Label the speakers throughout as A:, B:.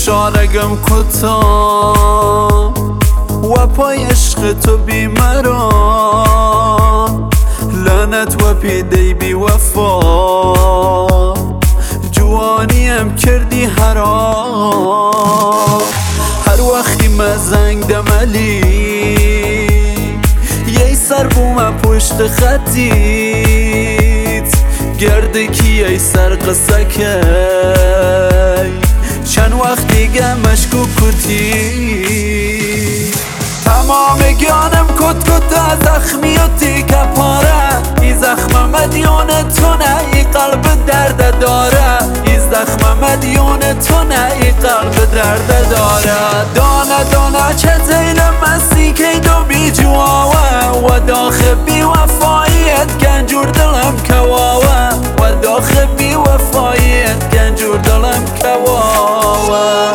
A: شارگم کتا و پای عشق تو بیمران لعنت و پیدی بی وفا جوانیم کردی حرام هر وقتی مزنگ دملی یه سر بوم پشت خطیت گرده کی ای سر قصه کی چند وقت دیگه مشکوک کتی تمام گیانم کت کت زخمی و تیکه پاره ای زخم مدیون تو نه ای قلب درد داره ای زخم مدیون تو نه ای قلب درد داره دانه دانه چه زیل مسی که دو بی جواوه و داخل بی وفاییت گنجور دلم کواوه و داخل بی وفاییت گنجور دلم کواوه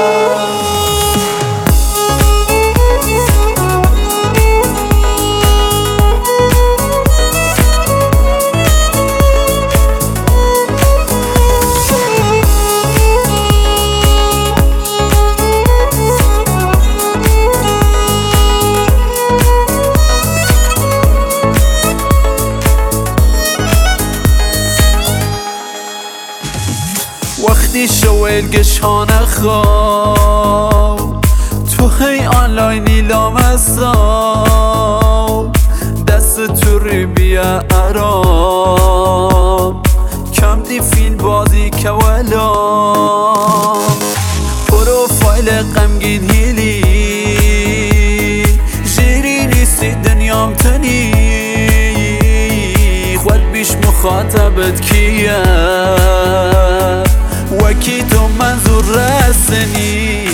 A: وقتی شویل گشانه خواب تو هی آنلاینی لامسا دست تو ری بیا ارام کم دی فیل بازی که ولام پروفایل غمگین هیلی جیری نیستی دنیام تنی خود بیش مخاطبت کیه وکی تو منظور رسنی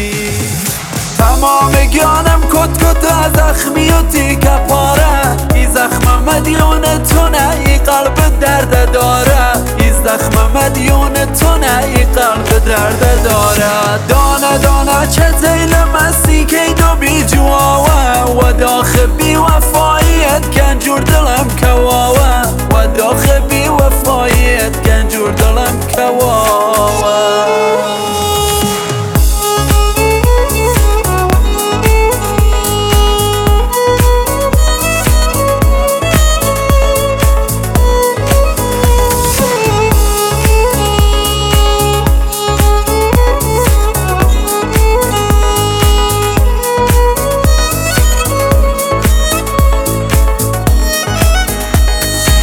A: تمام گیانم کت کت زخمی و تیکه پاره ای زخم مدیون تو نه ای قلب درد داره ای زخم مدیون تو نه ای قلب درد داره دانه دانه چه زیل مسی که دو بی جواوه و داخل بی وفاییت گنجور دلم کواوه و داخل بی وفاییت گنجور دلم کواوه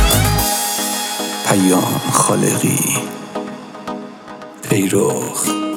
B: پیام خالقی ای رخ